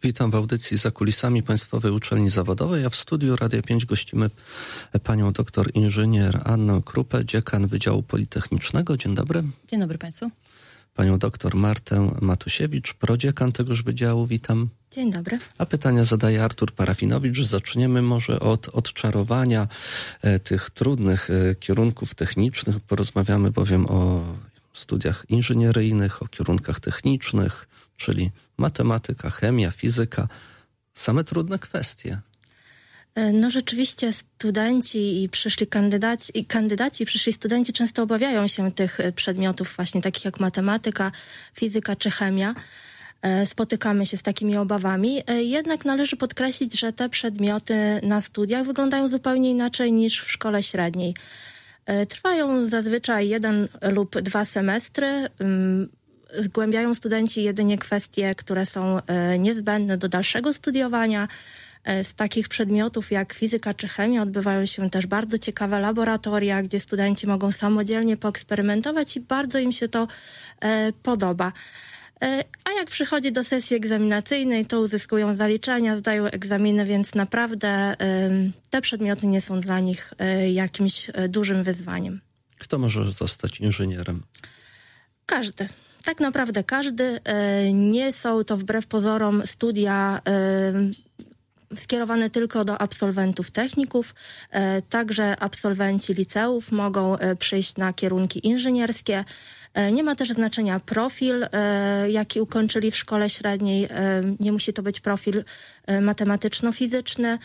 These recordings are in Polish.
Witam w audycji Za kulisami Państwowej Uczelni Zawodowej, a w studiu Radia 5 gościmy panią doktor inżynier Annę Krupę, dziekan Wydziału Politechnicznego. Dzień dobry. Dzień dobry państwu. Panią doktor Martę Matusiewicz, prodziekan tegoż wydziału. Witam. Dzień dobry. A pytania zadaje Artur Parafinowicz. Zaczniemy może od odczarowania tych trudnych kierunków technicznych. Porozmawiamy bowiem o studiach inżynieryjnych, o kierunkach technicznych, czyli matematyka, chemia, fizyka. Same trudne kwestie. No rzeczywiście studenci i przyszli studenci często obawiają się tych przedmiotów właśnie takich jak matematyka, fizyka czy chemia. Spotykamy się z takimi obawami. Jednak należy podkreślić, że te przedmioty na studiach wyglądają zupełnie inaczej niż w szkole średniej. Trwają zazwyczaj 1 lub 2 semestry. Zgłębiają studenci jedynie kwestie, które są niezbędne do dalszego studiowania. Z takich przedmiotów jak fizyka czy chemia odbywają się też bardzo ciekawe laboratoria, gdzie studenci mogą samodzielnie poeksperymentować i bardzo im się to podoba. A jak przychodzi do sesji egzaminacyjnej, to uzyskują zaliczenia, zdają egzaminy, więc naprawdę te przedmioty nie są dla nich jakimś dużym wyzwaniem. Kto może zostać inżynierem? Każdy. Tak naprawdę każdy. Nie są to wbrew pozorom studia skierowane tylko do absolwentów techników. Także absolwenci liceów mogą przyjść na kierunki inżynierskie. Nie ma też znaczenia profil, jaki ukończyli w szkole średniej. Nie musi to być profil matematyczno-fizyczny.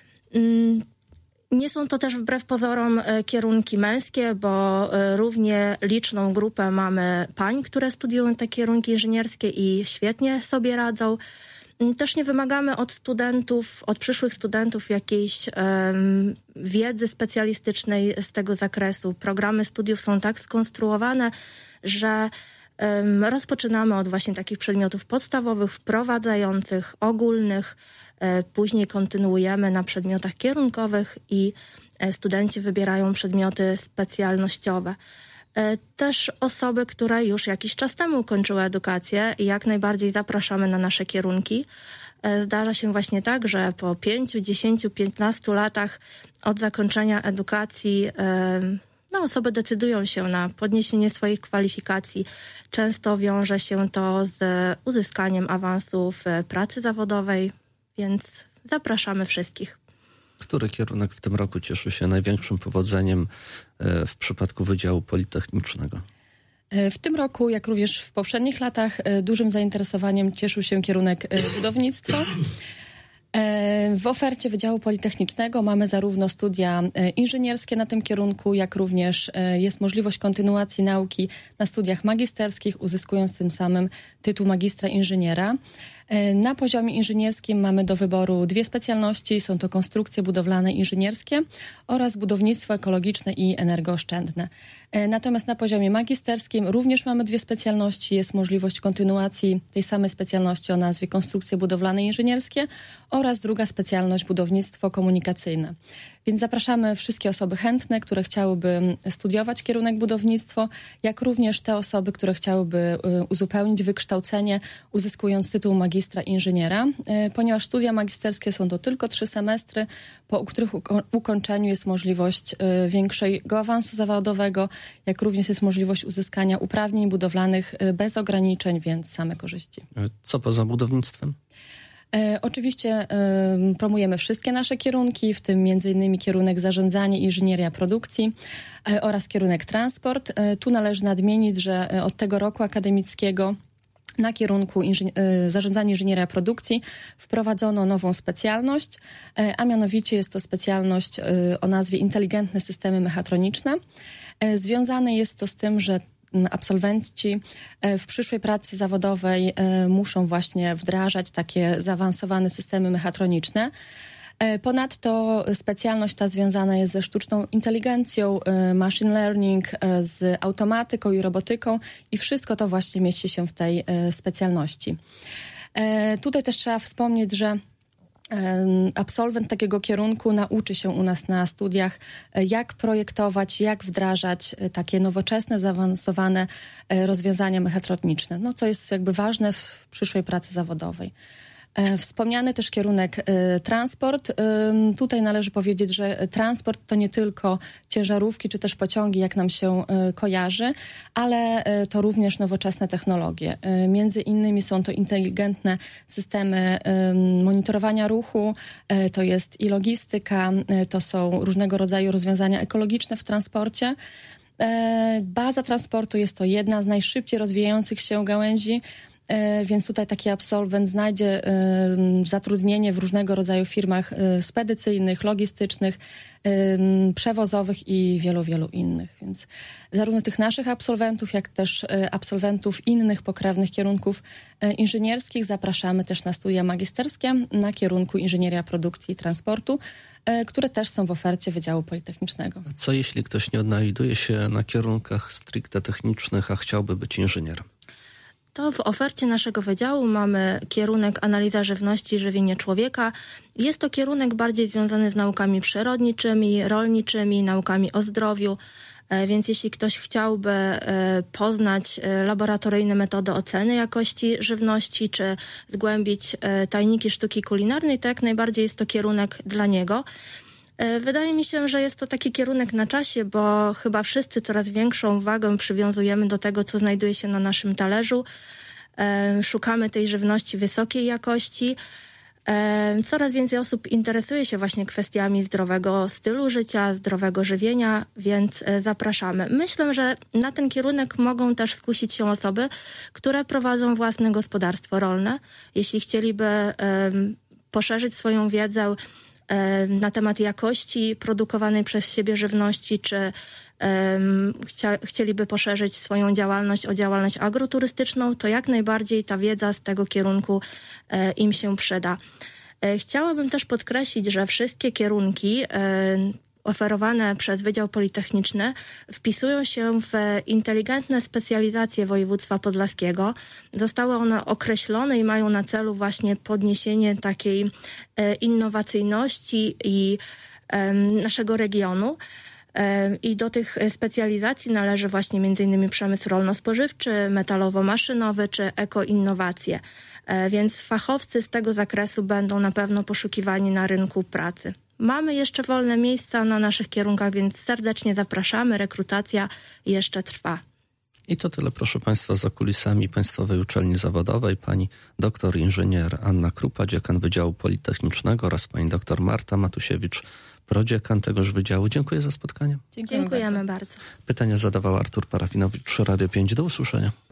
Nie są to też wbrew pozorom kierunki męskie, bo równie liczną grupę mamy pań, które studiują te kierunki inżynierskie i świetnie sobie radzą. Też nie wymagamy od studentów, od przyszłych studentów jakiejś wiedzy specjalistycznej z tego zakresu. Programy studiów są tak skonstruowane, że rozpoczynamy od właśnie takich przedmiotów podstawowych, wprowadzających, ogólnych. Później kontynuujemy na przedmiotach kierunkowych i studenci wybierają przedmioty specjalnościowe. Też osoby, które już jakiś czas temu kończyły edukację, jak najbardziej zapraszamy na nasze kierunki. Zdarza się właśnie tak, że po 5, 10, 15 latach od zakończenia edukacji osoby decydują się na podniesienie swoich kwalifikacji. Często wiąże się to z uzyskaniem awansu w pracy zawodowej, więc zapraszamy wszystkich. Który kierunek w tym roku cieszy się największym powodzeniem w przypadku Wydziału Politechnicznego? W tym roku, jak również w poprzednich latach, dużym zainteresowaniem cieszył się kierunek budownictwo. W ofercie Wydziału Politechnicznego mamy zarówno studia inżynierskie na tym kierunku, jak również jest możliwość kontynuacji nauki na studiach magisterskich, uzyskując tym samym tytuł magistra inżyniera. Na poziomie inżynierskim mamy do wyboru 2 specjalności. Są to konstrukcje budowlane inżynierskie oraz budownictwo ekologiczne i energooszczędne. Natomiast na poziomie magisterskim również mamy 2 specjalności. Jest możliwość kontynuacji tej samej specjalności o nazwie konstrukcje budowlane inżynierskie oraz druga specjalność budownictwo komunikacyjne. Więc zapraszamy wszystkie osoby chętne, które chciałyby studiować kierunek budownictwo, jak również te osoby, które chciałyby uzupełnić wykształcenie, uzyskując tytuł magistra inżyniera, ponieważ studia magisterskie są to tylko 3 semestry, po których ukończeniu jest możliwość większego awansu zawodowego, jak również jest możliwość uzyskania uprawnień budowlanych bez ograniczeń, więc same korzyści. Co poza budownictwem? Oczywiście promujemy wszystkie nasze kierunki, w tym m.in. kierunek zarządzanie i inżynieria produkcji oraz kierunek transport. Tu należy nadmienić, że od tego roku akademickiego na kierunku zarządzanie inżynieria produkcji wprowadzono nową specjalność, a mianowicie jest to specjalność o nazwie inteligentne systemy mechatroniczne. Związane jest to z tym, że absolwenci w przyszłej pracy zawodowej muszą właśnie wdrażać takie zaawansowane systemy mechatroniczne. Ponadto specjalność ta związana jest ze sztuczną inteligencją, machine learning, z automatyką i robotyką i wszystko to właśnie mieści się w tej specjalności. Tutaj też trzeba wspomnieć, że absolwent takiego kierunku nauczy się u nas na studiach, jak projektować, jak wdrażać takie nowoczesne, zaawansowane rozwiązania mechatroniczne, co jest jakby ważne w przyszłej pracy zawodowej. Wspomniany też kierunek transport. Tutaj należy powiedzieć, że transport to nie tylko ciężarówki czy też pociągi, jak nam się kojarzy, ale to również nowoczesne technologie. Między innymi są to inteligentne systemy monitorowania ruchu, to jest i logistyka, to są różnego rodzaju rozwiązania ekologiczne w transporcie. Baza transportu jest to jedna z najszybciej rozwijających się gałęzi, więc tutaj taki absolwent znajdzie zatrudnienie w różnego rodzaju firmach spedycyjnych, logistycznych, przewozowych i wielu innych. Więc zarówno tych naszych absolwentów, jak też absolwentów innych pokrewnych kierunków inżynierskich zapraszamy też na studia magisterskie na kierunku Inżynieria Produkcji i Transportu, które też są w ofercie Wydziału Politechnicznego. Co jeśli ktoś nie odnajduje się na kierunkach stricte technicznych, a chciałby być inżynierem? To w ofercie naszego wydziału mamy kierunek Analiza żywności i żywienie człowieka. Jest to kierunek bardziej związany z naukami przyrodniczymi, rolniczymi, naukami o zdrowiu, więc jeśli ktoś chciałby poznać laboratoryjne metody oceny jakości żywności, czy zgłębić tajniki sztuki kulinarnej, to jak najbardziej jest to kierunek dla niego. Wydaje mi się, że jest to taki kierunek na czasie, bo chyba wszyscy coraz większą wagę przywiązujemy do tego, co znajduje się na naszym talerzu. Szukamy tej żywności wysokiej jakości. Coraz więcej osób interesuje się właśnie kwestiami zdrowego stylu życia, zdrowego żywienia, więc zapraszamy. Myślę, że na ten kierunek mogą też skusić się osoby, które prowadzą własne gospodarstwo rolne. Jeśli chcieliby poszerzyć swoją wiedzę na temat jakości produkowanej przez siebie żywności, czy chcieliby poszerzyć swoją działalność o działalność agroturystyczną, to jak najbardziej ta wiedza z tego kierunku im się przyda. Chciałabym też podkreślić, że wszystkie kierunki oferowane przez Wydział Politechniczny wpisują się w inteligentne specjalizacje województwa podlaskiego. Zostały one określone i mają na celu właśnie podniesienie takiej innowacyjności i naszego regionu. I do tych specjalizacji należy właśnie m.in. przemysł rolno-spożywczy, metalowo-maszynowy czy ekoinnowacje. Więc fachowcy z tego zakresu będą na pewno poszukiwani na rynku pracy. Mamy jeszcze wolne miejsca na naszych kierunkach, więc serdecznie zapraszamy. Rekrutacja jeszcze trwa. I to tyle, proszę Państwa, za kulisami Państwowej Uczelni Zawodowej. Pani doktor inżynier Anna Krupa, dziekan Wydziału Politechnicznego, oraz pani doktor Marta Matusiewicz, prodziekan tegoż wydziału. Dziękuję za spotkanie. Dziękujemy bardzo. Pytania zadawał Artur Parafinowicz, Radio 5. Do usłyszenia.